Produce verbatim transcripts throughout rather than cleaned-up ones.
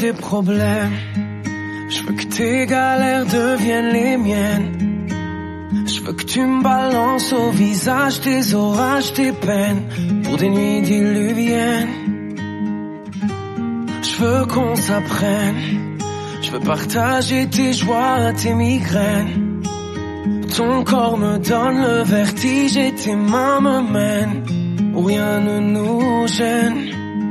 des problèmes. Je veux que tes galères deviennent les miennes. Je veux que tu me balances au visage tes orages, tes peines, pour des nuits diluviennes. Je veux qu'on s'apprenne. Je veux partager tes joies, tes migraines. Ton corps me donne le vertige et tes mains me mènent où rien ne nous gêne.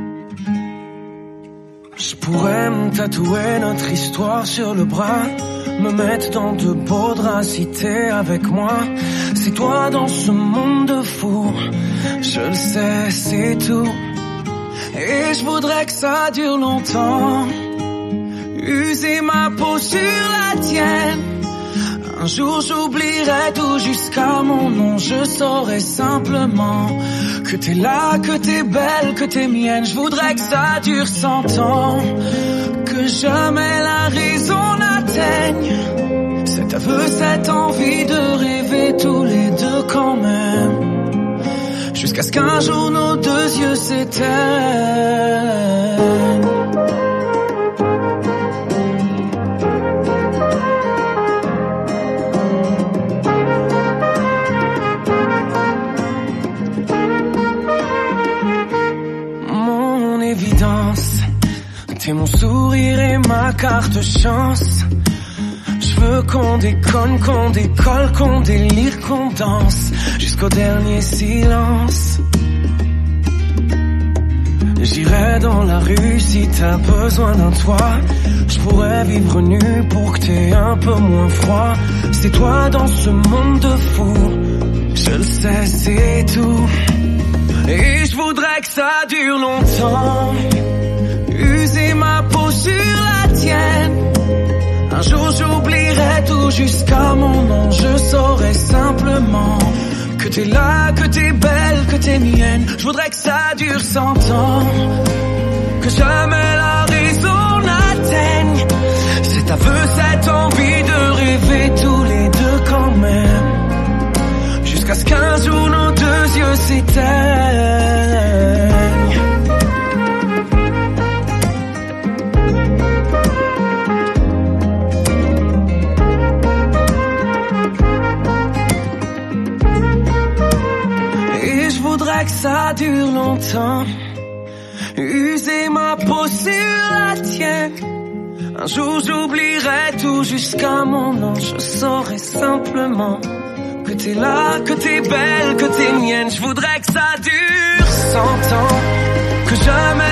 Je pourrais me tatouer notre histoire sur le bras, me mettre dans de beaux draps si t'es avec moi. C'est toi dans ce monde de fou, je le sais, c'est tout. Et je voudrais que ça dure longtemps, user ma peau sur la tienne. Un jour j'oublierai tout jusqu'à mon nom. Je saurai simplement que t'es là, que t'es belle, que t'es mienne. Je voudrais que ça dure cent ans, que jamais la raison n'atteigne cet aveu, cette envie de rêver tous les deux quand même, jusqu'à ce qu'un jour nos deux yeux s'éteignent. T'es mon sourire et ma carte chance. Je veux qu'on déconne, qu'on décolle, qu'on délire, qu'on danse jusqu'au dernier silence. J'irai dans la rue si t'as besoin d'un toit. Je pourrais vivre nu pour que t'aies un peu moins froid. C'est toi dans ce monde de fou, je le sais, c'est tout. Et je voudrais que ça dure longtemps, user ma peau sur la tienne. Un jour j'oublierai tout jusqu'à mon nom. Je saurai simplement que t'es là, que t'es belle, que t'es mienne. Je voudrais que ça dure cent ans, que jamais la raison n'atteigne cet aveu, cette envie de rêver tous les deux quand même, jusqu'à ce qu'un jour nos deux yeux s'éteignent. Que ça dure longtemps, user ma peau sur la tienne. Un jour j'oublierai tout jusqu'à mon nom. Je saurai simplement que t'es là, que t'es belle, que t'es mienne. Je voudrais que ça dure cent ans, que jamais